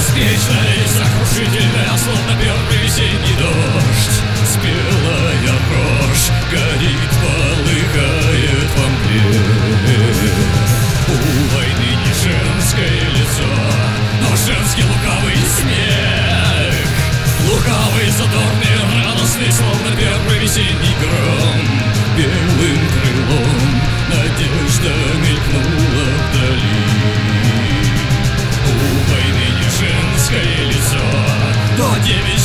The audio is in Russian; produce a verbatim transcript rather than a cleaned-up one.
Беспечная и сокрушительная, словно первый весенний дождь. Спелая рожь горит, полыхает во мгле. У войны не женское лицо, но женский лукавый смех. Лукавый, задорный, радостный, словно первый весенний гром. Белым крылом надежда мелькнула вдали. У войны не женское лицо, но девять